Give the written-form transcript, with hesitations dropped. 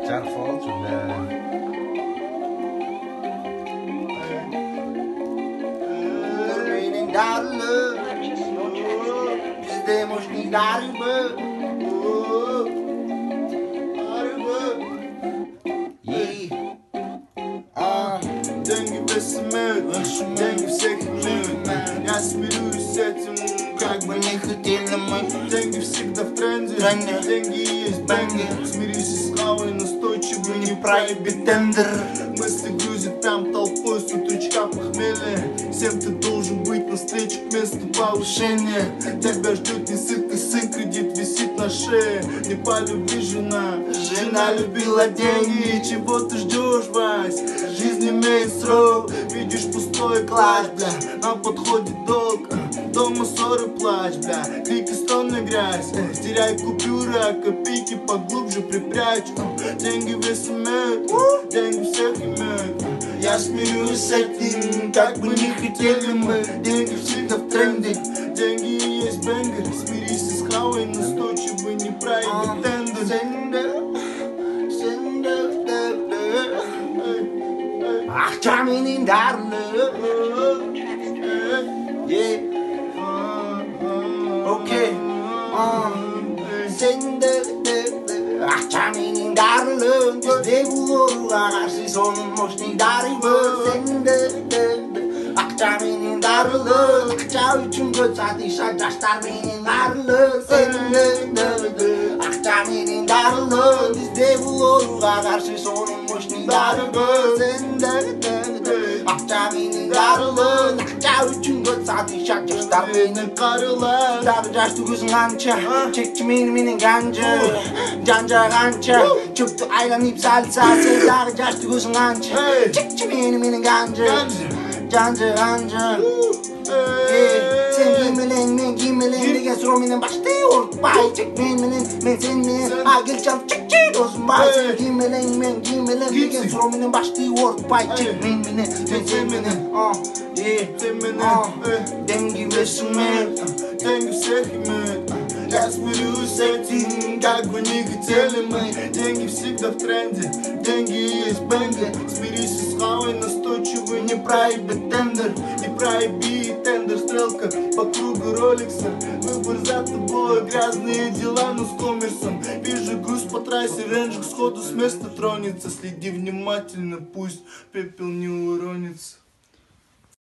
Bizde moşni darbe. Деньги весомят, деньги всех имеют. Я смирюсь с этим, как бы не хотели мы. Деньги всегда в тренде, деньги есть бэнгер. Смирись с хавой, настойчиво не проеби тендер. Мысли грузят там толпой, с утречка похмелья. Всем ты должен быть на встрече к месту повышения. Тебя ждет несытый сын, кредит висит на шее. Не полюби жена, жена любила деньги. Чего ты ждешь, Вась? Жизнь имеет срок, видишь пустой класс, бля. Нам подходит долг, дома ссоры, плач, бля. Крики, стоны, грязь, теряй купюры, а копейки поглубже припрячь. Деньги вес имеют, деньги всех имеют. Я смеюсь с этим, как бы не хотели мы. Деньги всегда в тренде, деньги есть бэнгер. Смирись с хавой, настойчиво не проеби тендер. Akşaminin darlığı. Yeah. Okay. Sen de akşaminin darlığı. Bizde bu karşı sonmuş ne darlığı. Sen de akşaminin darlığı. Akşam için göz atışa yaşlar benim darlığı. Sen de akşaminin darlığı. Bizde bu karşı sonmuş ne darlığı. Sen de akşaminin darlığı. Akşam için göz atışa yaşlar benim Karılar Darı yaşlı gözün anca. Çekçi menin gancı. Canca ganca. Çöktü aylanıp salsa. Darı yaşlı gözün anca. Çekçi menin gancı. Canca ganca. Sen giymelen ben giymelen diye soruminin başlıyor. Bay çek men sen agil çal çek çek olsun bay. Sen giymelen ben giymelen diye soruminin başlıyor. Bay çek men sen dengi весомят, деньги всех имеют. Я смирюсь с этим, как бы не хотели мы. Деньги всегда в тренде, деньги есть бэнгер. Смирись с хавой, настойчиво не проеби тендер. Не проеби тендер, стрелка по кругу роликса. Выбор за тобой, грязные дела, но с коммерсом. Вижу груз по трассе, рейнджик сходу с места тронется. Следи внимательно, пусть пепел не уронится.